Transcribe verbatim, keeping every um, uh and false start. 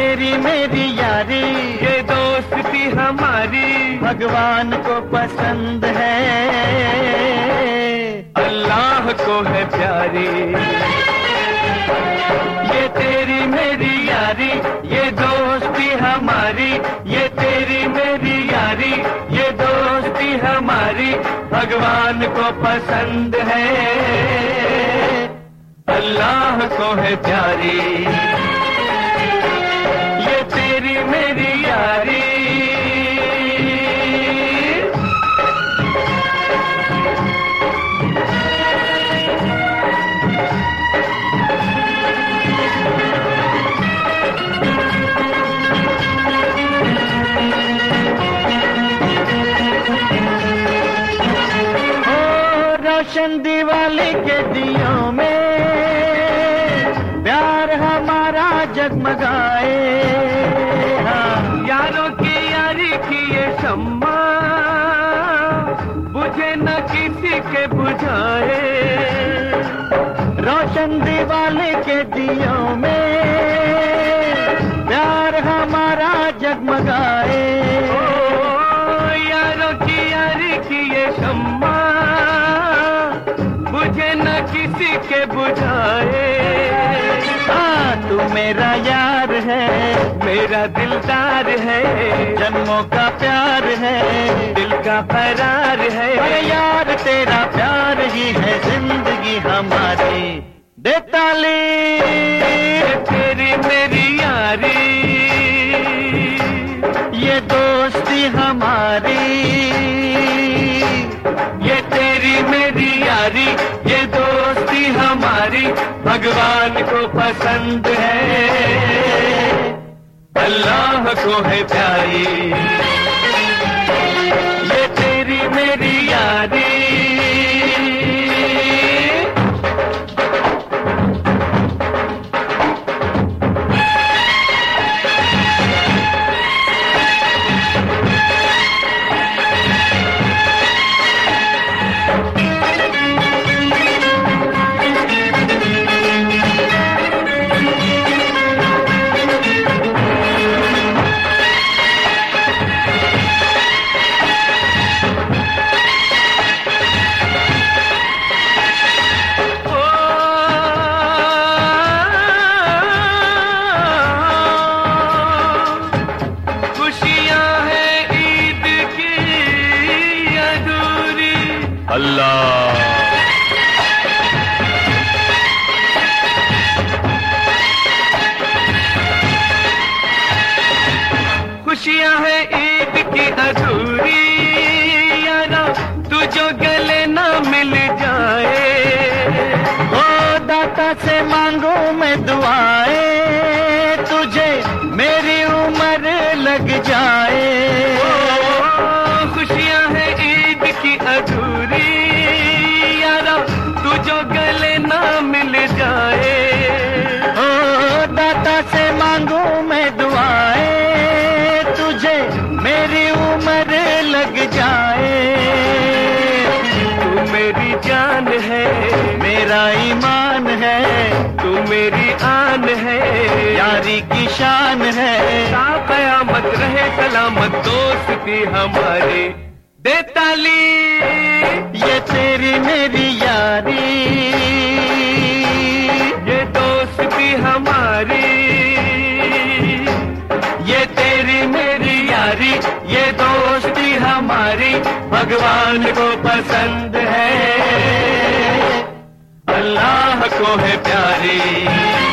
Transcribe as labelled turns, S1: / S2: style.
S1: तेरी मेरी यारी,
S2: ये दोस्ती हमारी
S1: भगवान को पसंद है,
S2: अल्लाह को है प्यारी।
S1: ये तेरी मेरी यारी, ये दोस्ती हमारी, ये तेरी मेरी यारी, ये दोस्ती हमारी भगवान को पसंद है, अल्लाह को है प्यारी। ये तेरी मेरी यारी। रोशन दिवाली के दियों में प्यार हमारा जगमगाए, हाँ।
S2: यारों की यारी की ये शम्मा बुझे न किसी के बुझाए।
S1: रोशन दिवाली के दियों में प्यार हमारा जगमगाए,
S2: ओ यारों की यारी की ये शम्मा बुझे न किसी के बुझाए।
S1: हाँ, तू मेरा यार है,
S2: मेरा दिलदार है,
S1: जन्मों का प्यार है,
S2: दिल का करार है।
S1: अरे यार तेरा प्यार ही है जिंदगी हमारी। दे ताली
S2: तेरी मेरी यारी,
S1: ये दोस्ती हमारी,
S2: ये तेरी मेरी यारी, ये दोस्ती हमारी भगवान को पसंद है, अल्लाह को है प्यारी। ये तेरी मेरी यारी।
S1: अल्लाह
S2: खुशियां है ईद की अधूरी, यारा तू जो गले ना मिल जाए।
S1: ओ दाता से मांगू मैं दुआएं, तुझे मेरी उम्र लग जाए।
S2: ओ खुशियां है ईद की अधूरी, यारा तू जो गले ना मिल जाए।
S1: ओ दाता से मांगू मैं दुआएं, तुझे मेरी उम्र लग जाए।
S2: तू मेरी जान है,
S1: मेरा ईमान है,
S2: तू मेरी आन है,
S1: यारी की शान है।
S2: ता कयामत रहे सलामत दोस्ती हमारी। दे ताली
S1: ये तेरी मेरी यारी,
S2: ये दोस्ती हमारी,
S1: ये तेरी मेरी यारी, ये दोस्ती हमारी भगवान को पसंद है, अल्लाह को है प्यारी।